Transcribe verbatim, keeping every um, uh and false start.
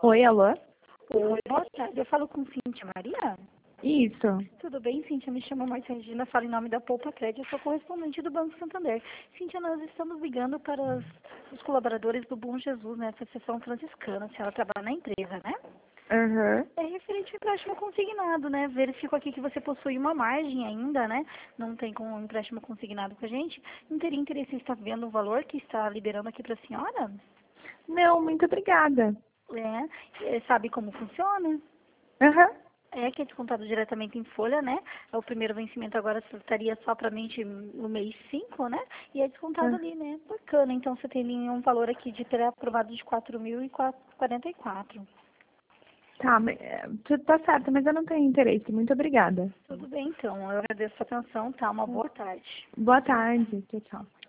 Oi, alô? Oi, boa tarde. Eu falo com Cíntia Maria? Isso. Tudo bem, Cíntia? Me chamo Marcia Regina, falo em nome da Poupa Crédito, eu sou correspondente do Banco Santander. Cíntia, nós estamos ligando para os, os colaboradores do Bom Jesus, né? Essa sessão franciscana, a senhora trabalha na empresa, né? Aham. É referente ao empréstimo consignado, né? Verifico aqui que você possui uma margem ainda, né? Não tem com um empréstimo consignado com a gente. Não teria interesse em estar vendo o valor que está liberando aqui para a senhora? Não, muito obrigada. É, é, sabe como funciona? Aham. É que é descontado diretamente em folha, né? O primeiro vencimento agora estaria só para mente no mês cinco, né? E é descontado Ah, ali, né? Bacana. Então você tem um valor aqui de ter aprovado de quatro mil e quarenta e quatro. Tá, mas, é, tudo tá certo, mas eu não tenho interesse. Muito obrigada. Tudo bem, então. Eu agradeço a sua atenção, tá? Uma boa tarde. Boa tarde. Tchau, tchau.